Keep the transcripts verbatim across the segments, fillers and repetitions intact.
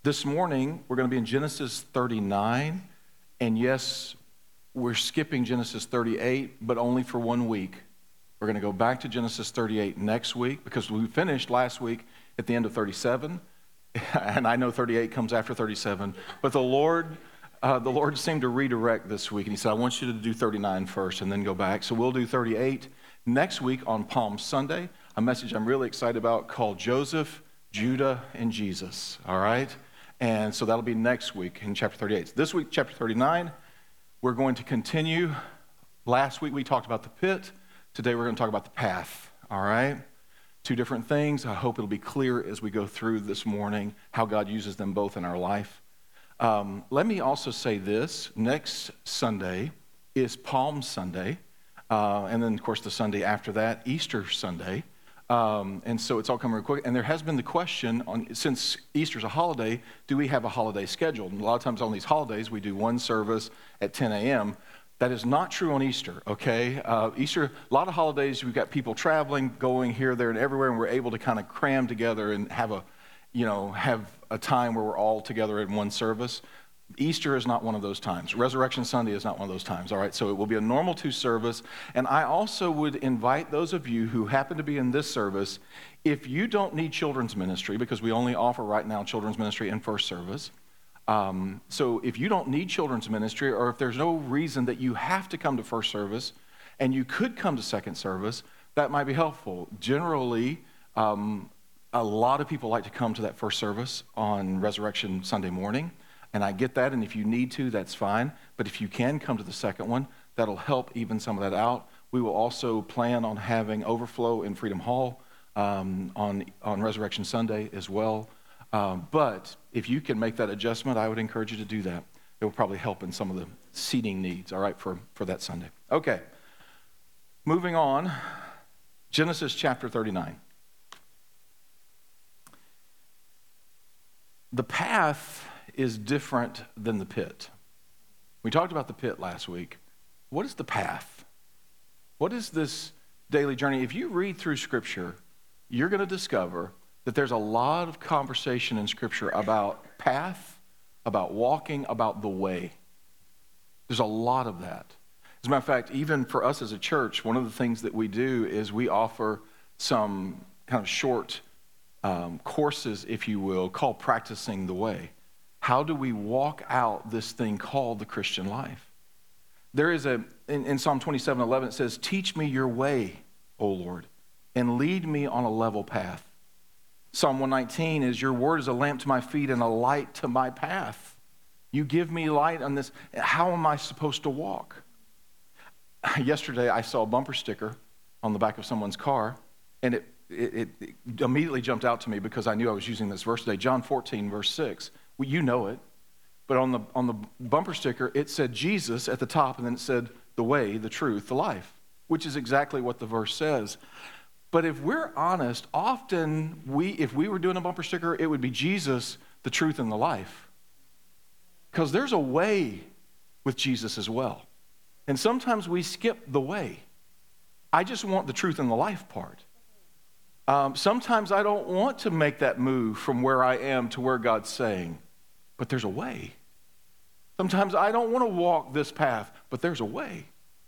This morning, we're going to be in Genesis thirty-nine, and yes, we're skipping Genesis thirty-eight, but only for one week. We're going to go back to Genesis thirty-eight next week because we finished last week at the end of thirty-seven, and I know thirty-eight comes after thirty-seven, but the Lord, uh, the Lord seemed to redirect this week, and he said, I want you to do thirty-nine first and then go back. So we'll do thirty-eight next week on Palm Sunday, a message I'm really excited about called Joseph, Judah, and Jesus, all right? And so that'll be next week in chapter thirty-eight. This week, chapter thirty-nine, we're going to continue. Last week we talked about the pit. Today we're going to talk about the path, all right? Two different things. I hope it'll be clear as we go through this morning how God uses them both in our life. Um, let me also say this. Next Sunday is Palm Sunday. Uh, and then, of course, the Sunday after that, Easter Sunday. Um, and so it's all coming real quick. And there has been the question, on since Easter's a holiday, do we have a holiday scheduled? And a lot of times on these holidays, we do one service at ten a.m. That is not true on Easter, okay? Uh, Easter, a lot of holidays, we've got people traveling, going here, there, and everywhere, and we're able to kind of cram together and have a, you know, have a time where we're all together in one service. Easter is not one of those times. Resurrection Sunday is not one of those times, all right? So it will be a normal two service. And I also would invite those of you who happen to be in this service, if you don't need children's ministry, because we only offer right now children's ministry in first service. Um, so if you don't need children's ministry, or if there's no reason that you have to come to first service, and you could come to second service, that might be helpful. Generally, um, a lot of people like to come to that first service on Resurrection Sunday morning. And I get that, and if you need to, that's fine. But if you can come to the second one, that'll help even some of that out. We will also plan on having overflow in Freedom Hall um, on, on Resurrection Sunday as well. Um, but if you can make that adjustment, I would encourage you to do that. It will probably help in some of the seating needs, all right, for, for that Sunday. Okay, moving on, Genesis chapter thirty-nine. The path is different than the pit. We talked about the pit last week. What is the path? What is this daily journey? If you read through Scripture, you're going to discover that there's a lot of conversation in Scripture about path, about walking, about the way. There's a lot of that. As a matter of fact, even for us as a church, one of the things that we do is we offer some kind of short um, courses, if you will, called Practicing the Way. How do we walk out this thing called the Christian life? There is a, in, in Psalm twenty-seven eleven, it says, teach me your way, O Lord, and lead me on a level path. Psalm one nineteen is, your word is a lamp to my feet and a light to my path. You give me light on this. How am I supposed to walk? Yesterday, I saw a bumper sticker on the back of someone's car, and it, it, it immediately jumped out to me because I knew I was using this verse today. John fourteen, verse six. Well, you know it, but on the on the bumper sticker, it said Jesus at the top, and then it said the way, the truth, the life, which is exactly what the verse says. But if we're honest, often we, if we were doing a bumper sticker, it would be Jesus, the truth, and the life. Because there's a way with Jesus as well. And sometimes we skip the way. I just want the truth and the life part. Um, sometimes I don't want to make that move from where I am to where God's saying, but there's a way. Sometimes I don't want to walk this path, but there's a way.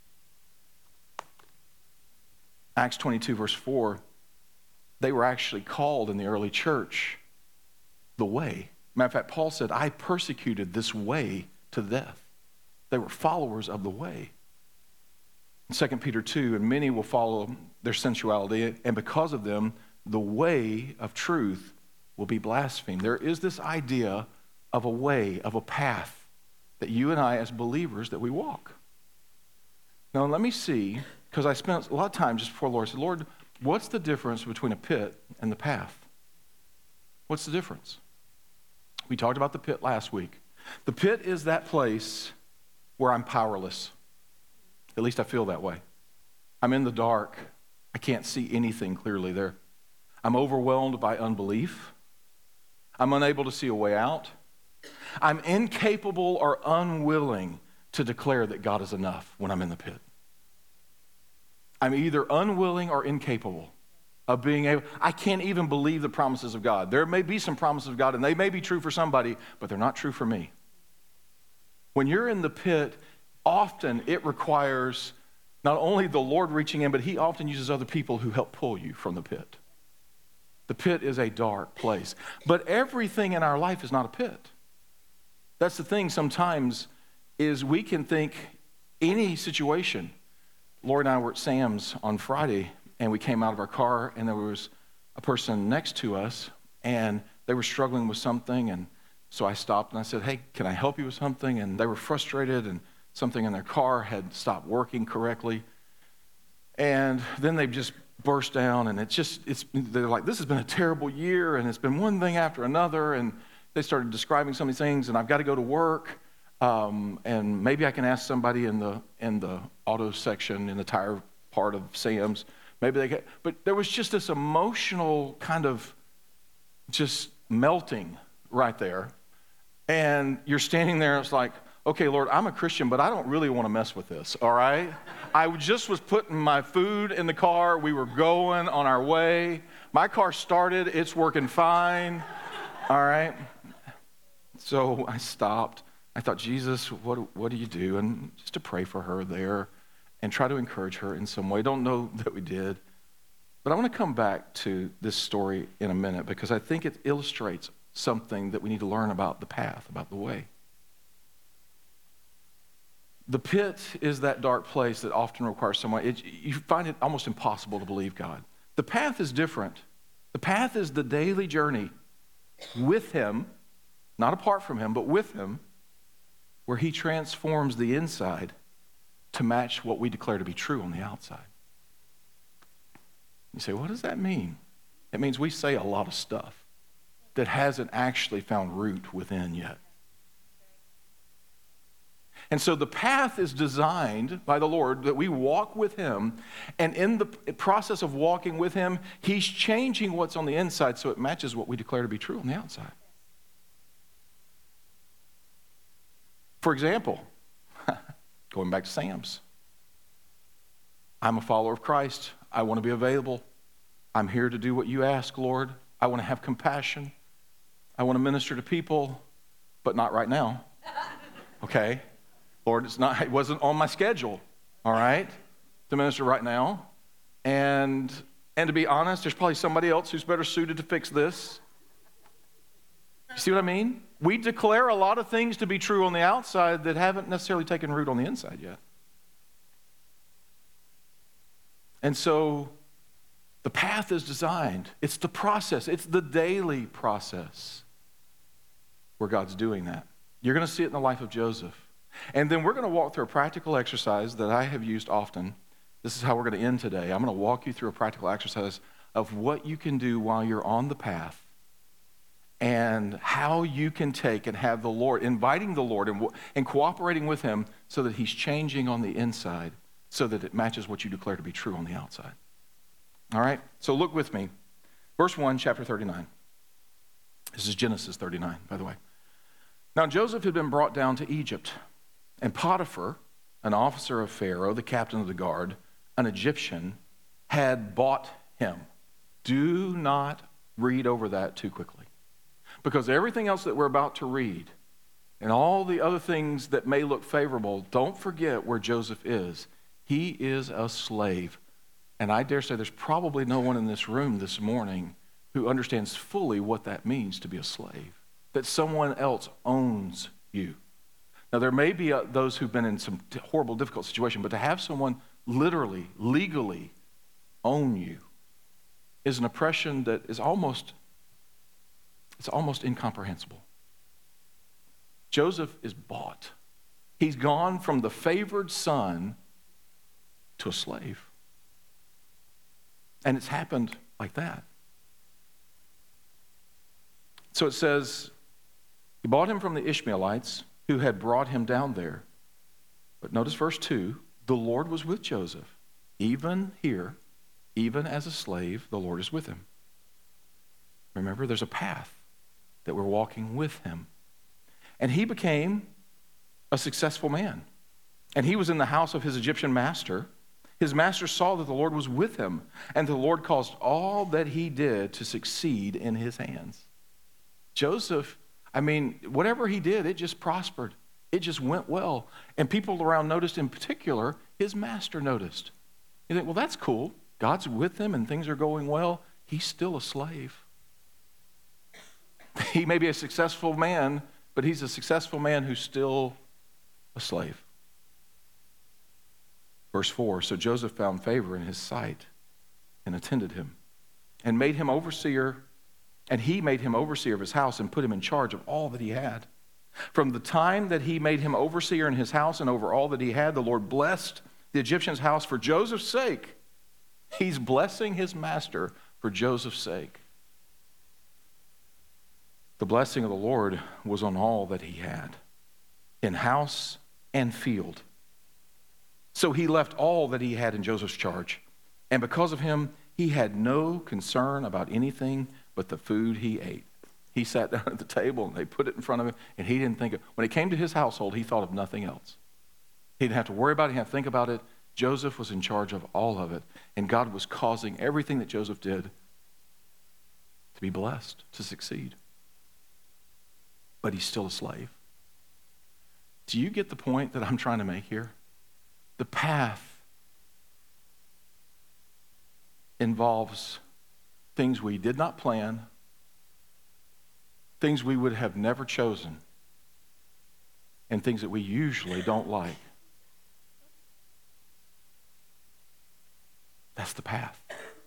Acts twenty-two, verse four, they were actually called in the early church the way. Matter of fact, Paul said, I persecuted this way to death. They were followers of the way. In Second Peter two, and many will follow their sensuality, and because of them, the way of truth will be blasphemed. There is this idea of a way, of a path that you and I as believers that we walk. Now let me see, because I spent a lot of time just before the Lord, I said, Lord, what's the difference between a pit and the path? What's the difference? We talked about the pit last week. The pit is that place where I'm powerless. At least I feel that way. I'm in the dark. I can't see anything clearly there. I'm overwhelmed by unbelief. I'm unable to see a way out. I'm incapable or unwilling to declare that God is enough when I'm in the pit. I'm either unwilling or incapable. of being able, I can't even believe the promises of God. There may be some promises of God, and they may be true for somebody, but they're not true for me. When you're in the pit, often it requires not only the Lord reaching in, but he often uses other people who help pull you from the pit. The pit is a dark place. But everything in our life is not a pit. That's the thing sometimes is we can think any situation. Lori and I were at Sam's on Friday, and we came out of our car, and there was a person next to us, and they were struggling with something, and so I stopped and I said, hey, can I help you with something? And they were frustrated, and something in their car had stopped working correctly. And then they just burst down, and it's just, it's they're like, this has been a terrible year, and it's been one thing after another, and they started describing some of these things, and I've got to go to work, um, and maybe I can ask somebody in the in the auto section, in the tire part of Sam's, maybe they get, but there was just this emotional kind of just melting right there, and you're standing there, it's like, okay, Lord, I'm a Christian, but I don't really want to mess with this, all right? I just was putting my food in the car. We were going on our way. My car started. It's working fine, all right? So I stopped. I thought, Jesus, what, what do you do? And just to pray for her there and try to encourage her in some way. Don't know that we did. But I want to come back to this story in a minute because I think it illustrates something that we need to learn about the path, about the way. The pit is that dark place that often requires someone. It, you find it almost impossible to believe God. The path is different. The path is the daily journey with him, not apart from him, but with him, where he transforms the inside to match what we declare to be true on the outside. You say, what does that mean? It means we say a lot of stuff that hasn't actually found root within yet. And so the path is designed by the Lord that we walk with him, and in the process of walking with him, he's changing what's on the inside so it matches what we declare to be true on the outside. For example, going back to Sam's, I'm a follower of Christ. I want to be available. I'm here to do what you ask, Lord. I want to have compassion. I want to minister to people, but not right now. Okay? Lord, it's not, it wasn't on my schedule, all right, to minister right now. And, and to be honest, there's probably somebody else who's better suited to fix this. You see what I mean? We declare a lot of things to be true on the outside that haven't necessarily taken root on the inside yet. And so the path is designed. It's the process. It's the daily process where God's doing that. You're going to see it in the life of Joseph. And then we're going to walk through a practical exercise that I have used often. This is how we're going to end today. I'm going to walk you through a practical exercise of what you can do while you're on the path and how you can take and have the Lord, inviting the Lord and, and cooperating with him so that he's changing on the inside so that it matches what you declare to be true on the outside. All right? So look with me. Verse one, chapter thirty-nine. This is Genesis thirty-nine, by the way. Now Joseph had been brought down to Egypt. And Potiphar, an officer of Pharaoh, the captain of the guard, an Egyptian, had bought him. Do not read over that too quickly. Because everything else that we're about to read and all the other things that may look favorable, don't forget where Joseph is. He is a slave. And I dare say there's probably no one in this room this morning who understands fully what that means to be a slave. That someone else owns you. Now, there may be uh, those who've been in some t- horrible, difficult situation, but to have someone literally, legally own you is an oppression that is almost, it's almost incomprehensible. Joseph is bought. He's gone from the favored son to a slave. And it's happened like that. So it says, he bought him from the Ishmaelites, who had brought him down there. But notice verse two, the Lord was with Joseph. Even here, even as a slave, the Lord is with him. Remember, there's a path that we're walking with him. And he became a successful man. And he was in the house of his Egyptian master. His master saw that the Lord was with him, and the Lord caused all that he did to succeed in his hands. Joseph, I mean, whatever he did, it just prospered. It just went well. And people around noticed, in particular, his master noticed. You think, well, that's cool. God's with him and things are going well. He's still a slave. He may be a successful man, but he's a successful man who's still a slave. Verse four, so Joseph found favor in his sight and attended him and made him overseer, and he made him overseer of his house and put him in charge of all that he had. From the time that he made him overseer in his house and over all that he had, the Lord blessed the Egyptian's house for Joseph's sake. He's blessing his master for Joseph's sake. The blessing of the Lord was on all that he had, in house and field. So he left all that he had in Joseph's charge. And because of him, he had no concern about anything but the food he ate. He sat down at the table and they put it in front of him, and he didn't think of, when it came to his household, he thought of nothing else. He didn't have to worry about it, he didn't have to think about it. Joseph was in charge of all of it, and God was causing everything that Joseph did to be blessed, to succeed. But he's still a slave. Do you get the point that I'm trying to make here? The path involves things we did not plan, things we would have never chosen, and things that we usually don't like. That's the path.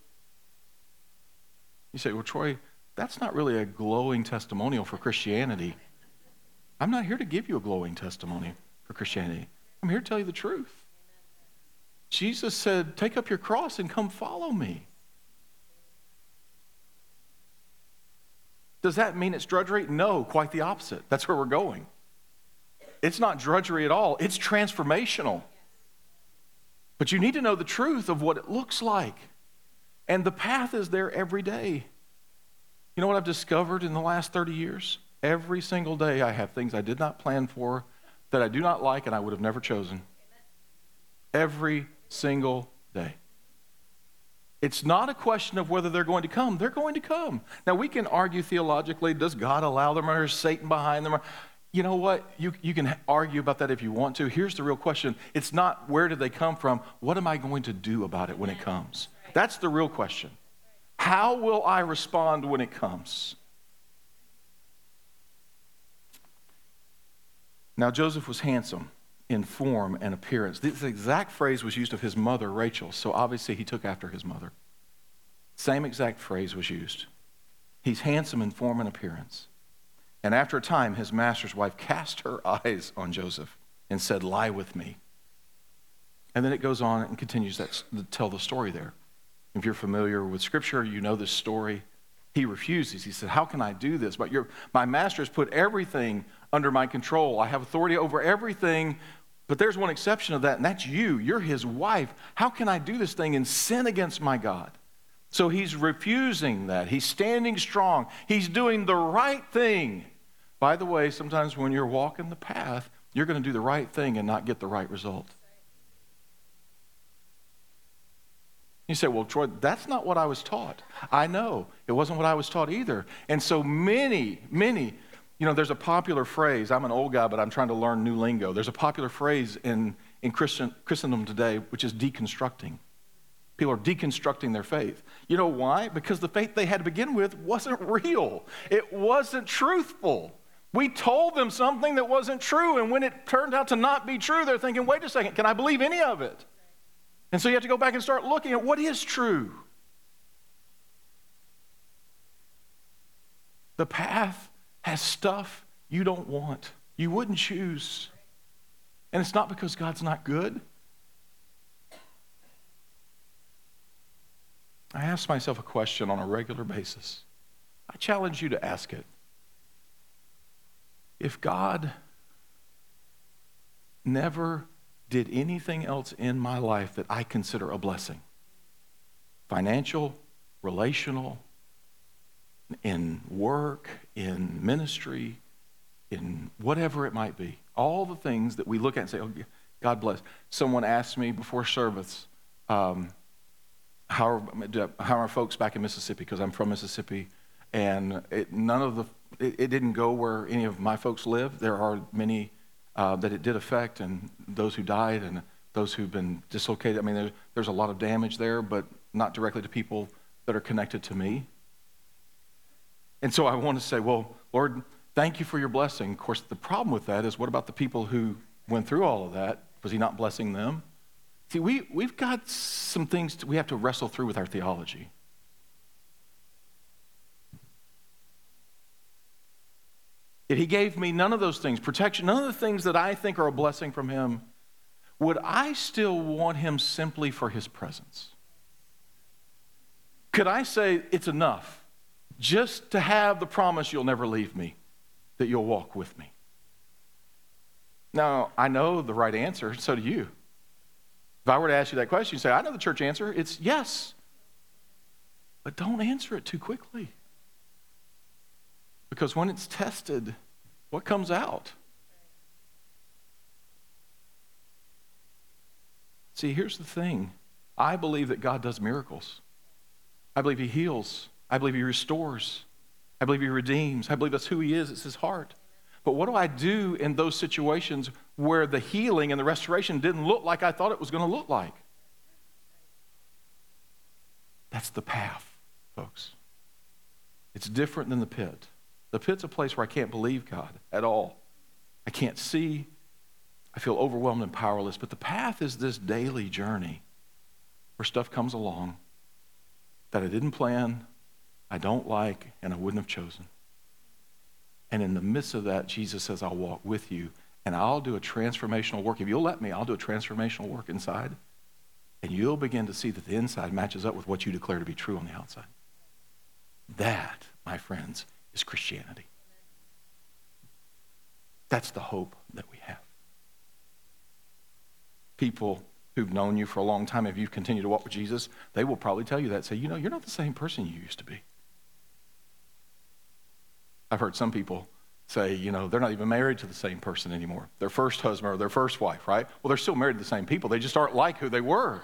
You say, well, Troy, that's not really a glowing testimonial for Christianity. I'm not here to give you a glowing testimony for Christianity. I'm here to tell you the truth. Jesus said, take up your cross and come follow me. Does that mean it's drudgery? No, quite the opposite. That's where we're going. It's not drudgery at all. It's transformational. But you need to know the truth of what it looks like. And the path is there every day. You know what I've discovered in the last thirty years? Every single day I have things I did not plan for, that I do not like, and I would have never chosen. Every single day. It's not a question of whether they're going to come. They're going to come. Now, we can argue theologically, does God allow them, or is Satan behind them? Or, you know what? You, you can argue about that if you want to. Here's the real question. It's not where did they come from. What am I going to do about it when it comes? That's the real question. How will I respond when it comes? Now, Joseph was handsome in form and appearance. This exact phrase was used of his mother, Rachel, so obviously he took after his mother. Same exact phrase was used. He's handsome in form and appearance. And after a time, his master's wife cast her eyes on Joseph and said, lie with me. And then it goes on and continues that, to tell the story there. If you're familiar with Scripture, you know this story. He refuses. He said, how can I do this? But your, my master has put everything under my control. I have authority over everything, but there's one exception of that, and that's you. You're his wife. How can I do this thing and sin against my God? So he's refusing that. He's standing strong. He's doing the right thing. By the way, sometimes when you're walking the path, you're going to do the right thing and not get the right result. You say, well, Troy, that's not what I was taught. I know. It wasn't what I was taught either. And so many, many, you know, there's a popular phrase. I'm an old guy, but I'm trying to learn new lingo. There's a popular phrase in, in Christian, Christendom today, which is deconstructing. People are deconstructing their faith. You know why? Because the faith they had to begin with wasn't real. It wasn't truthful. We told them something that wasn't true, and when it turned out to not be true, they're thinking, wait a second, can I believe any of it? And so you have to go back and start looking at what is true. The path has stuff you don't want, you wouldn't choose. And it's not because God's not good. I ask myself a question on a regular basis. I challenge you to ask it. If God never did anything else in my life that I consider a blessing, financial, relational, in work, in ministry, in whatever it might be, all the things that we look at and say, oh, God bless. Someone asked me before service, um, how are, how are folks back in Mississippi? Because I'm from Mississippi, and it, none of the it, it didn't go where any of my folks live. There are many uh, that it did affect, and those who died, and those who've been dislocated. I mean, there's, there's a lot of damage there, but not directly to people that are connected to me. And so I want to say, well, Lord, thank you for your blessing. Of course, the problem with that is, what about the people who went through all of that? Was he not blessing them? See, we, we've got some things to, we have to wrestle through with our theology. If he gave me none of those things, protection, none of the things that I think are a blessing from him, would I still want him simply for his presence? Could I say it's enough just to have the promise you'll never leave me, that you'll walk with me? Now, I know the right answer, so do you. If I were to ask you that question, you say, I know the church answer, it's yes. But don't answer it too quickly. Because when it's tested, what comes out? See, here's the thing. I believe that God does miracles. I believe he heals. I believe he restores. I believe he redeems. I believe that's who he is. It's his heart. But what do I do in those situations where the healing and the restoration didn't look like I thought it was going to look like? That's the path, folks. It's different than the pit. The pit's a place where I can't believe God at all. I can't see. I feel overwhelmed and powerless. But the path is this daily journey where stuff comes along that I didn't plan, I don't like, and I wouldn't have chosen. And in the midst of that, Jesus says, I'll walk with you, and I'll do a transformational work. If you'll let me, I'll do a transformational work inside, and you'll begin to see that the inside matches up with what you declare to be true on the outside. That, my friends, is Christianity. That's the hope that we have. People who've known you for a long time, if you continue to walk with Jesus, they will probably tell you that. Say, you know, you're not the same person you used to be. I've heard some people say, you know, they're not even married to the same person anymore. Their first husband or their first wife, right? Well, they're still married to the same people. They just aren't like who they were.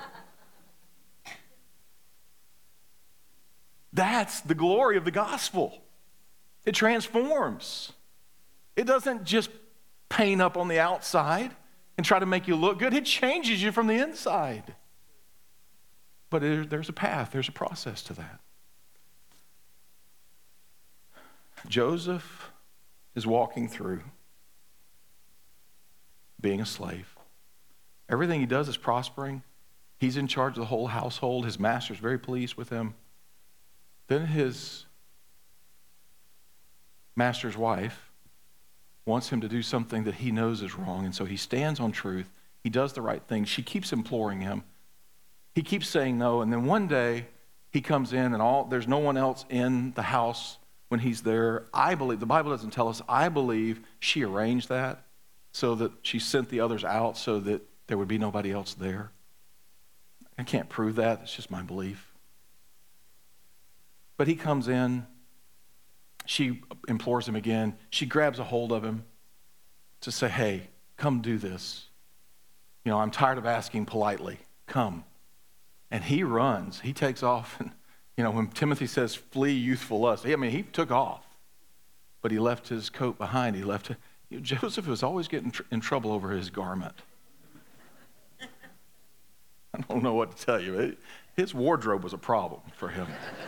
That's the glory of the gospel. It transforms. It doesn't just paint up on the outside and try to make you look good. It changes you from the inside. But it, there's a path, there's a process to that. Joseph is walking through being a slave. Everything he does is prospering. He's in charge of the whole household. His master's very pleased with him. Then his master's wife wants him to do something that he knows is wrong, and so he stands on truth. He does the right thing. She keeps imploring him. He keeps saying no, and then one day he comes in, and all there's no one else in the house when he's there. I believe, the Bible doesn't tell us, I believe she arranged that so that she sent the others out so that there would be nobody else there. I can't prove that. It's just my belief. But he comes in. She implores him again. She grabs a hold of him to say, hey, come do this. You know, I'm tired of asking politely. Come. And he runs. He takes off. And, you know, when Timothy says, flee youthful lust, I mean, he took off. But he left his coat behind. He left. You know, Joseph was always getting tr- in trouble over his garment. I don't know what to tell you. His wardrobe was a problem for him.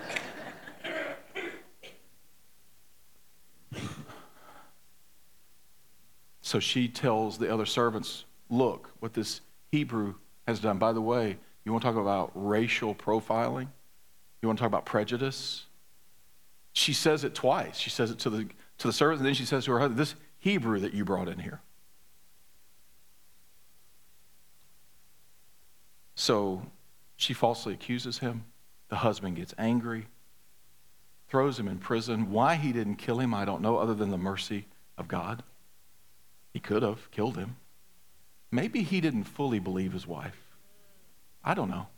So she tells the other servants, look what this Hebrew has done. By the way, you want to talk about racial profiling? You want to talk about prejudice? She says it twice. She says it to the to the servants, and then she says to her husband, this Hebrew that you brought in here. So she falsely accuses him. The husband gets angry, throws him in prison. Why he didn't kill him, I don't know, other than the mercy of God. He could have killed him. Maybe he didn't fully believe his wife. I don't know.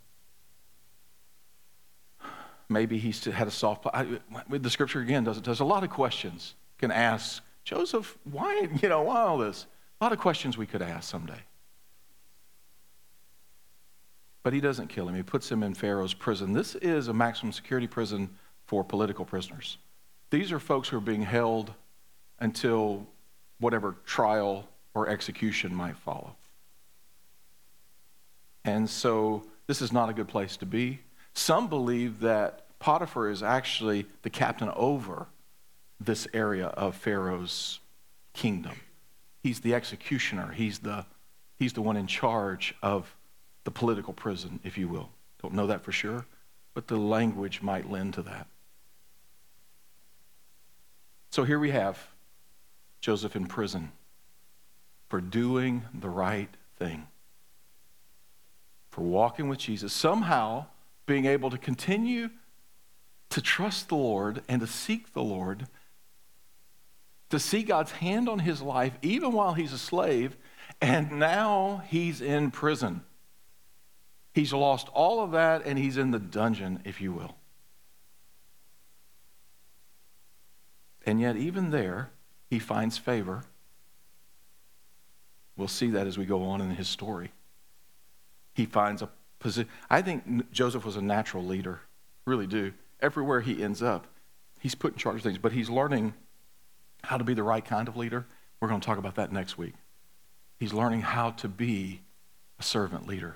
Maybe he still had a soft spot. The scripture again does it. There's a lot of questions can ask Joseph. Why, you know, why all this? A lot of questions we could ask someday. But he doesn't kill him. He puts him in Pharaoh's prison. This is a maximum security prison for political prisoners. These are folks who are being held until whatever trial or execution might follow. And so this is not a good place to be. Some believe that Potiphar is actually the captain over this area of Pharaoh's kingdom. He's the executioner. He's the, he's the one in charge of the political prison, if you will. Don't know that for sure, but the language might lend to that. So here we have Joseph in prison for doing the right thing, for walking with Jesus, somehow being able to continue to trust the Lord and to seek the Lord, to see God's hand on his life even while he's a slave, and now he's in prison. He's lost all of that and he's in the dungeon, if you will. And yet even there, he finds favor. We'll see that as we go on in his story. He finds a position. I think Joseph was a natural leader, really do. Everywhere he ends up, he's put in charge of things, but he's learning how to be the right kind of leader. We're going to talk about that next week. He's learning how to be a servant leader.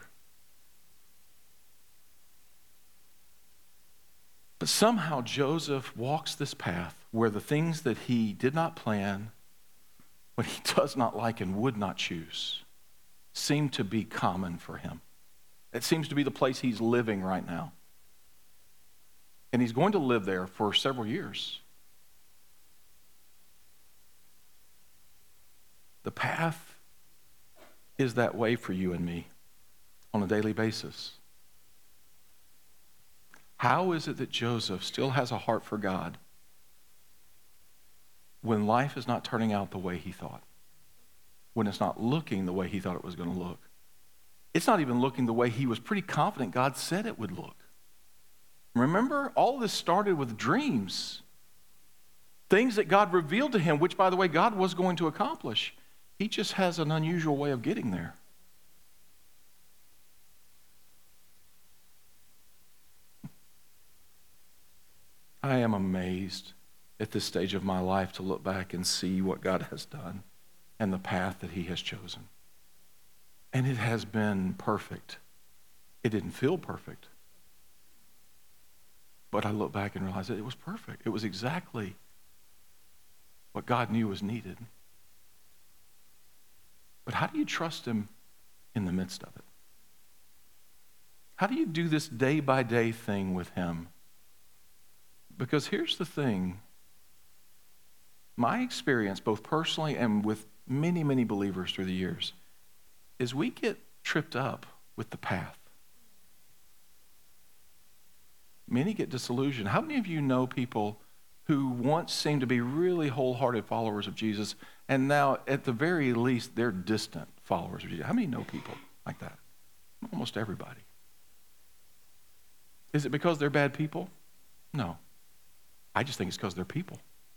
But somehow Joseph walks this path where the things that he did not plan, what he does not like and would not choose, seem to be common for him. It seems to be the place he's living right now. And he's going to live there for several years. The path is that way for you and me on a daily basis. How is it that Joseph still has a heart for God when life is not turning out the way he thought? When it's not looking the way he thought it was going to look? It's not even looking the way he was pretty confident God said it would look. Remember, all of this started with dreams. Things that God revealed to him, which, by the way, God was going to accomplish. He just has an unusual way of getting there. I am amazed at this stage of my life to look back and see what God has done and the path that he has chosen. And it has been perfect. It didn't feel perfect. But I look back and realize that it was perfect. It was exactly what God knew was needed. But how do you trust him in the midst of it? How do you do this day-by-day thing with him? Because here's the thing. My experience, both personally and with many, many believers through the years, is we get tripped up with the path. Many get disillusioned. How many of you know people who once seemed to be really wholehearted followers of Jesus, and now, at the very least, they're distant followers of Jesus? How many know people like that? Almost everybody. Is it because they're bad people? No. I just think it's because they're people.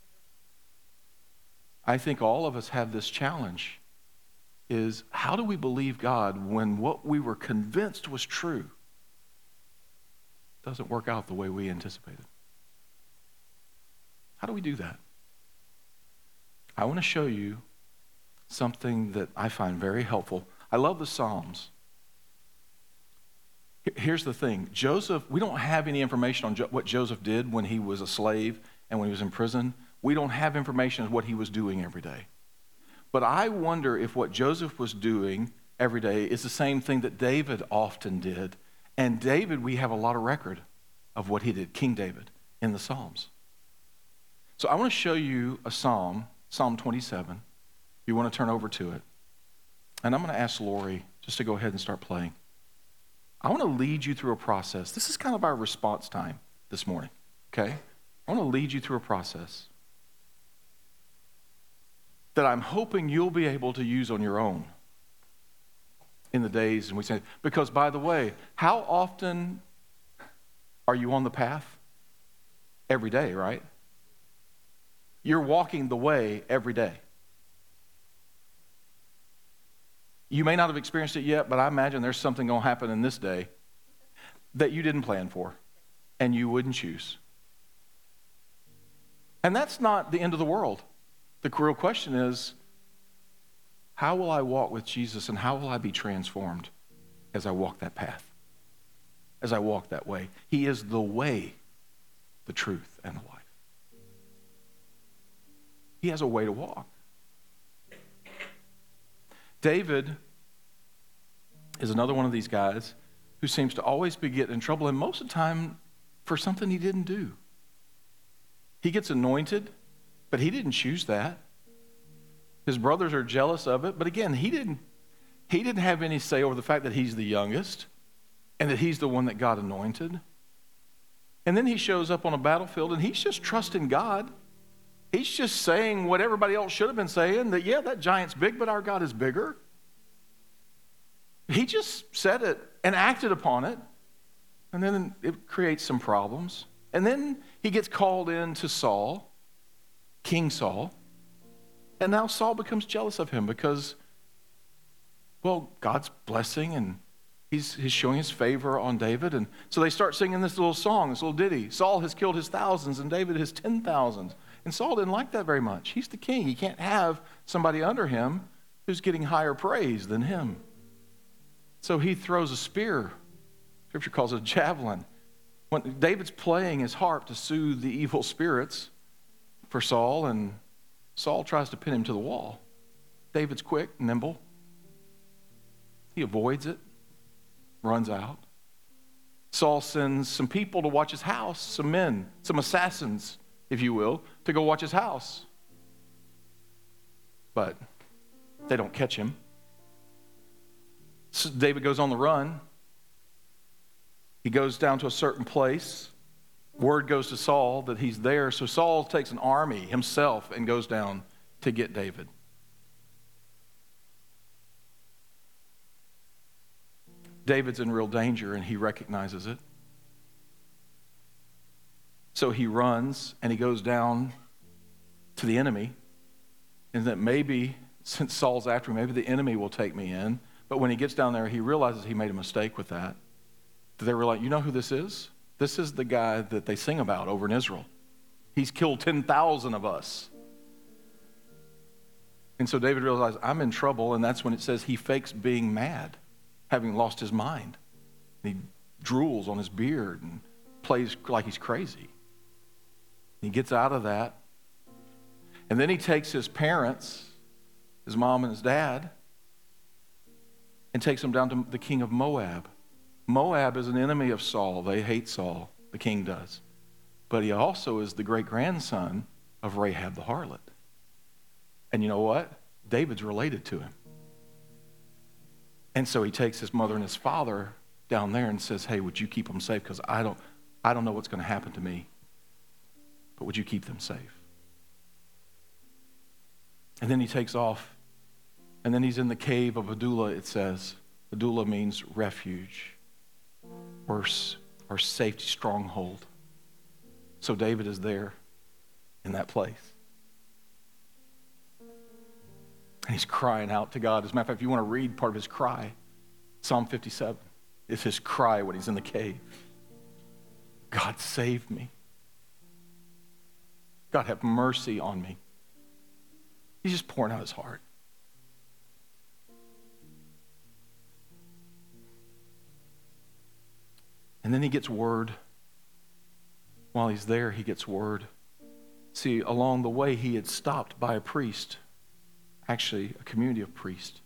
I think all of us have this challenge, is how do we believe God when what we were convinced was true doesn't work out the way we anticipated? How do we do that? I want to show you something that I find very helpful. I love the Psalms. Here's the thing. Joseph, we don't have any information on jo- what Joseph did when he was a slave and when he was in prison. We don't have information on what he was doing every day. But I wonder if what Joseph was doing every day is the same thing that David often did. And David, we have a lot of record of what he did, King David, in the Psalms. So I want to show you a psalm, Psalm twenty-seven. You want to turn over to it. And I'm going to ask Lori just to go ahead and start playing. I want to lead you through a process. This is kind of our response time this morning, okay? I want to lead you through a process that I'm hoping you'll be able to use on your own in the days and weeks. Because, by the way, how often are you on the path? Every day, right? You're walking the way every day. You may not have experienced it yet, but I imagine there's something going to happen in this day that you didn't plan for and you wouldn't choose. And that's not the end of the world. The real question is, how will I walk with Jesus and how will I be transformed as I walk that path, as I walk that way? He is the way, the truth, and the life. He has a way to walk. David is another one of these guys who seems to always be getting in trouble, and most of the time for something he didn't do. He gets anointed, but he didn't choose that. His brothers are jealous of it, but again, he didn't, he didn't have any say over the fact that he's the youngest and that he's the one that God anointed. And then he shows up on a battlefield and he's just trusting God. He's just saying what everybody else should have been saying, that yeah, that giant's big, but our God is bigger. He just said it and acted upon it, and then it creates some problems. And then he gets called in to Saul, King Saul, and now Saul becomes jealous of him because, well, God's blessing and he's, he's showing his favor on David. And so they start singing this little song, this little ditty. Saul has killed his thousands and David his ten thousands. And Saul didn't like that very much. He's the king. He can't have somebody under him who's getting higher praise than him. So he throws a spear. Scripture calls it a javelin. When David's playing his harp to soothe the evil spirits for Saul, and Saul tries to pin him to the wall. David's quick, nimble. He avoids it, runs out. Saul sends some people to watch his house, some men, some assassins, if you will, to go watch his house. But they don't catch him. So David goes on the run. He goes down to a certain place. Word goes to Saul that he's there. So Saul takes an army himself and goes down to get David. David's in real danger and he recognizes it. So he runs and he goes down to the enemy. And that maybe, since Saul's after him, maybe the enemy will take me in. But when he gets down there, he realizes he made a mistake with that. They were like, you know who this is? This is the guy that they sing about over in Israel. He's killed ten thousand of us. And so David realized, I'm in trouble, and that's when it says he fakes being mad, having lost his mind. And he drools on his beard and plays like he's crazy. He gets out of that. And then he takes his parents, his mom and his dad, and takes them down to the king of Moab. Moab is an enemy of Saul. They hate Saul, the king does. But he also is the great-grandson of Rahab the harlot. And you know what? David's related to him. And so he takes his mother and his father down there and says, hey, would you keep them safe? Because I don't, I don't know what's going to happen to me. But would you keep them safe? And then he takes off. And then he's in the cave of Adullam, it says. Adullam means refuge. Or, or safety, stronghold. So David is there in that place. And he's crying out to God. As a matter of fact, if you want to read part of his cry, Psalm fifty-seven is his cry when he's in the cave. God, save me. God, have mercy on me. He's just pouring out his heart. And then he gets word. While he's there, he gets word. See, along the way, he had stopped by a priest, actually a community of priests.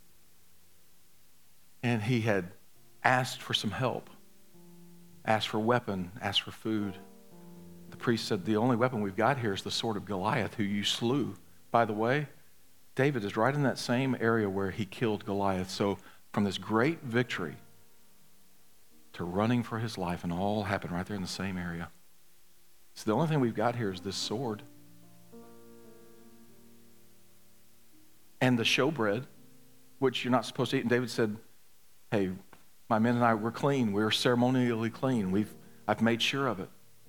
And he had asked for some help, asked for a weapon, asked for food. The priest said, the only weapon we've got here is the sword of Goliath, who you slew. By the way, David is right in that same area where he killed Goliath. So from this great victory to running for his life, and all happened right there in the same area. So the only thing we've got here is this sword. And the showbread, which you're not supposed to eat. And David said, hey, my men and I, we're clean. We're ceremonially clean. We've, I've made sure of it.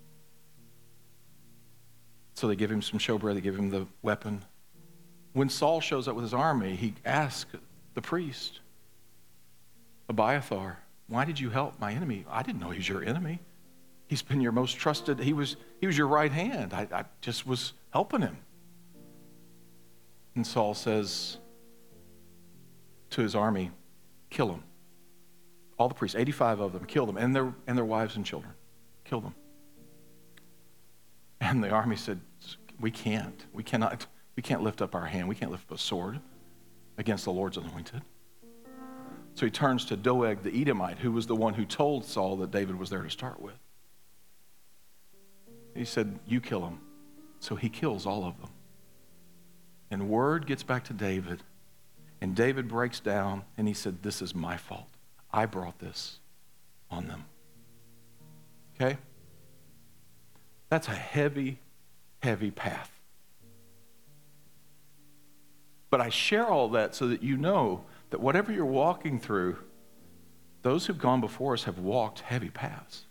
So they give him some showbread. They give him the weapon. When Saul shows up with his army, he asks the priest, Abiathar, why did you help my enemy? I didn't know he's your enemy. He's been your most trusted. He was, he was your right hand. I, I just was helping him. And Saul says to his army, kill him. All the priests, eighty-five of them, kill them, and their, and their wives and children. Kill them. And the army said, we can't. We cannot. We can't lift up our hand. We can't lift up a sword against the Lord's anointed. So he turns to Doeg the Edomite, who was the one who told Saul that David was there to start with. He said, you kill him. So he kills all of them. And word gets back to David. And David breaks down and he said, this is my fault. I brought this on them. Okay? That's a heavy, heavy path. But I share all that so that you know that whatever you're walking through, those who've gone before us have walked heavy paths.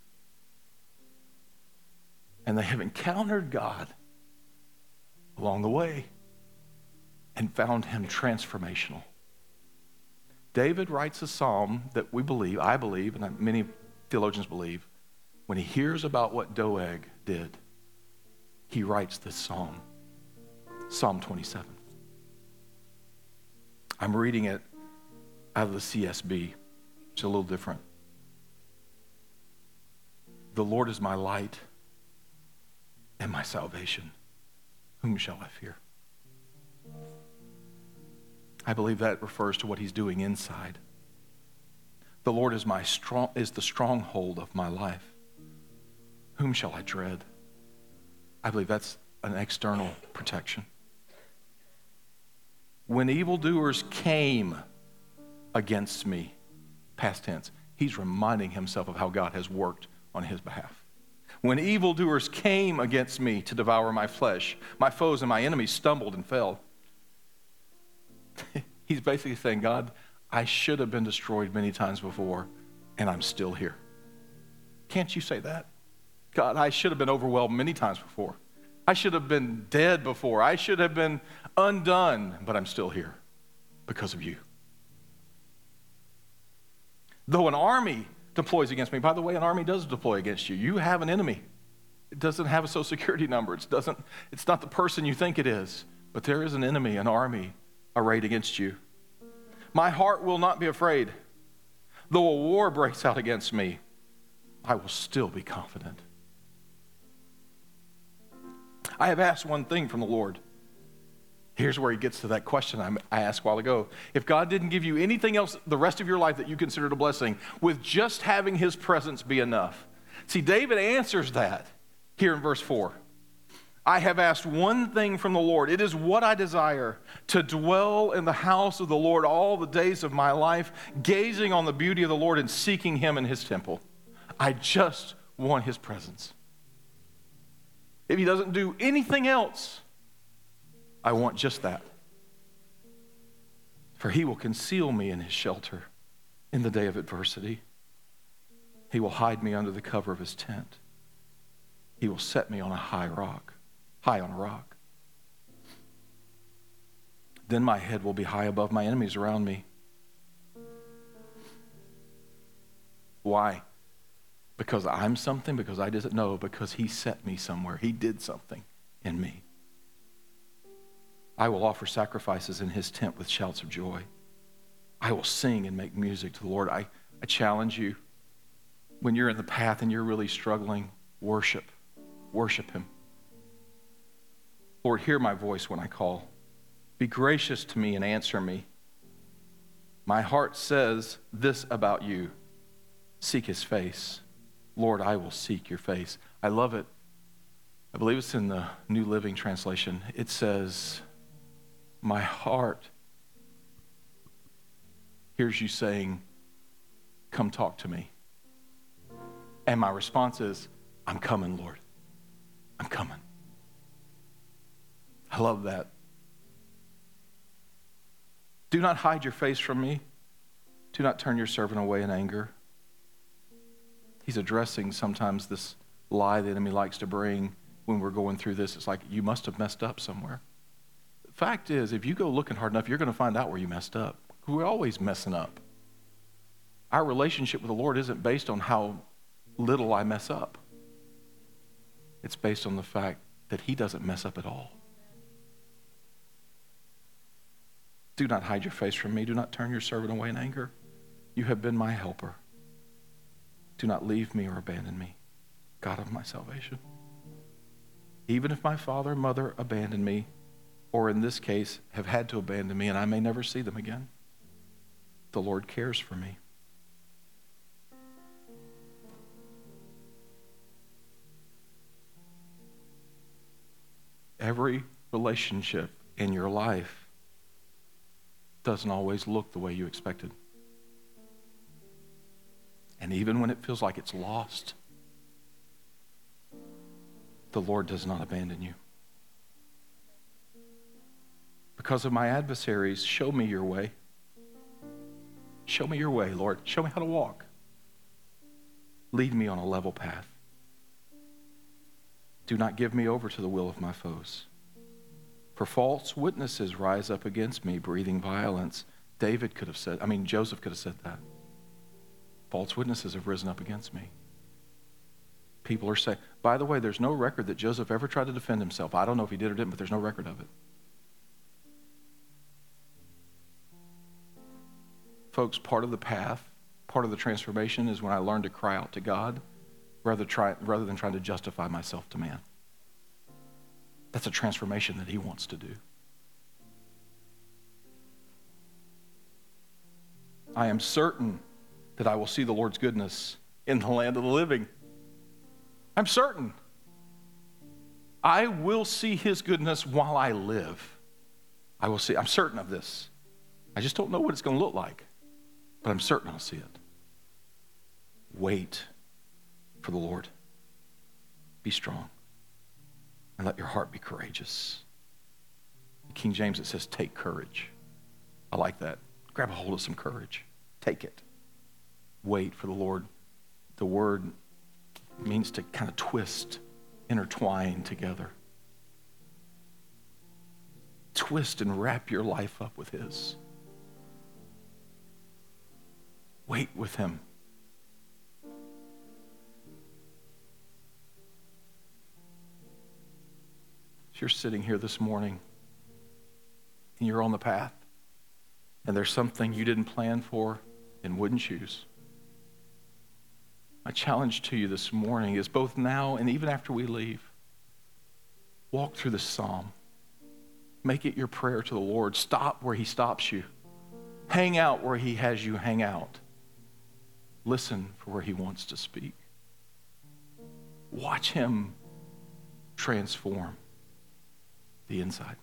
And they have encountered God along the way and found him transformational. David writes a psalm that we believe, I believe, and many theologians believe, when he hears about what Doeg did, he writes this psalm, Psalm twenty-seven. I'm reading it out of the C S B. It's a little different. The Lord is my light and my salvation. Whom shall I fear? I believe that refers to what he's doing inside. The Lord is my strong is the stronghold of my life. Whom shall I dread? I believe that's an external protection. When evildoers came against me, past tense, he's reminding himself of how God has worked on his behalf. When evildoers came against me to devour my flesh, my foes and my enemies stumbled and fell. He's basically saying, God, I should have been destroyed many times before, and I'm still here. Can't you say that? God, I should have been overwhelmed many times before. I should have been dead before. I should have been undone, but I'm still here because of you. Though an army deploys against me, by the way, an army does deploy against you. You have an enemy. It doesn't have a social security number. It doesn't, it's not the person you think it is, but there is an enemy, an army arrayed against you. My heart will not be afraid. Though a war breaks out against me, I will still be confident. I have asked one thing from the Lord. Here's where he gets to that question I asked a while ago. If God didn't give you anything else the rest of your life that you considered a blessing, would just having his presence be enough? See, David answers that here in verse four. I have asked one thing from the Lord. It is what I desire, to dwell in the house of the Lord all the days of my life, gazing on the beauty of the Lord and seeking him in his temple. I just want his presence. If he doesn't do anything else, I want just that. For he will conceal me in his shelter in the day of adversity. He will hide me under the cover of his tent. He will set me on a high rock, high on a rock. Then my head will be high above my enemies around me. Why? Because I'm something? Because I didn't know? Because he set me somewhere. He did something in me. I will offer sacrifices in his tent with shouts of joy. I will sing and make music to the Lord. I, I challenge you, when you're in the path and you're really struggling, worship. Worship him. Lord, hear my voice when I call. Be gracious to me and answer me. My heart says this about you. Seek his face. Lord, I will seek your face. I love it. I believe it's in the New Living Translation. It says, my heart hears you saying, come talk to me. And my response is, I'm coming, Lord. I'm coming. I love that. Do not hide your face from me. Do not turn your servant away in anger. He's addressing sometimes this lie the enemy likes to bring when we're going through this. It's like, you must have messed up somewhere. The fact is, if you go looking hard enough, you're going to find out where you messed up. We're always messing up. Our relationship with the Lord isn't based on how little I mess up. It's based on the fact that he doesn't mess up at all. Do not hide your face from me. Do not turn your servant away in anger. You have been my helper. Do not leave me or abandon me, God of my salvation. Even if my father and mother abandon me, or in this case, have had to abandon me, and I may never see them again, the Lord cares for me. Every relationship in your life doesn't always look the way you expected. And even when it feels like it's lost, the Lord does not abandon you. Because of my adversaries, show me your way. Show me your way, Lord. Show me how to walk. Lead me on a level path. Do not give me over to the will of my foes. For false witnesses rise up against me, breathing violence. David could have said, I mean, Joseph could have said that. False witnesses have risen up against me. People are saying, by the way, there's no record that Joseph ever tried to defend himself. I don't know if he did or didn't, but there's no record of it. Folks, part of the path, part of the transformation is when I learn to cry out to God rather, try, rather than trying to justify myself to man. That's a transformation that he wants to do. I am certain that I will see the Lord's goodness in the land of the living. I'm certain. I will see his goodness while I live. I will see. I'm certain of this. I just don't know what it's going to look like, but I'm certain I'll see it. Wait for the Lord. Be strong. And let your heart be courageous. In King James, it says, take courage. I like that. Grab a hold of some courage. Take it. Wait for the Lord. The word means to kind of twist, intertwine together. Twist and wrap your life up with his. Wait with him. If you're sitting here this morning and you're on the path and there's something you didn't plan for and wouldn't choose, my challenge to you this morning is both now and even after we leave, walk through this psalm. Make it your prayer to the Lord. Stop where he stops you. Hang out where he has you hang out. Listen for where he wants to speak. Watch him transform the inside.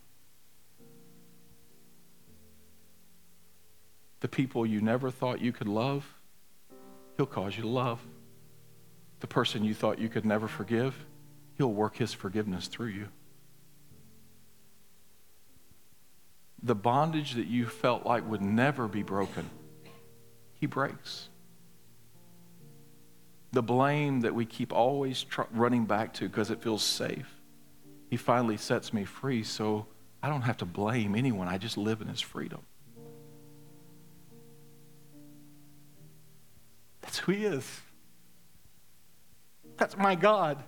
The people you never thought you could love, he'll cause you to love. The person you thought you could never forgive, he'll work his forgiveness through you. The bondage that you felt like would never be broken, he breaks. The blame that we keep always tr- running back to because it feels safe, he finally sets me free, so I don't have to blame anyone. I just live in his freedom. That's who he is. That's my God.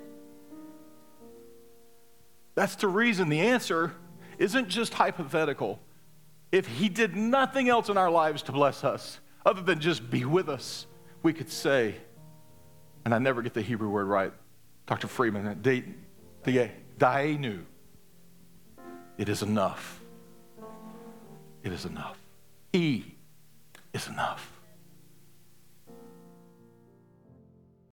That's the reason the answer isn't just hypothetical. If he did nothing else in our lives to bless us, other than just be with us, we could say, and I never get the Hebrew word right, Doctor Freeman, the daenu. It is enough. It is enough. He is enough.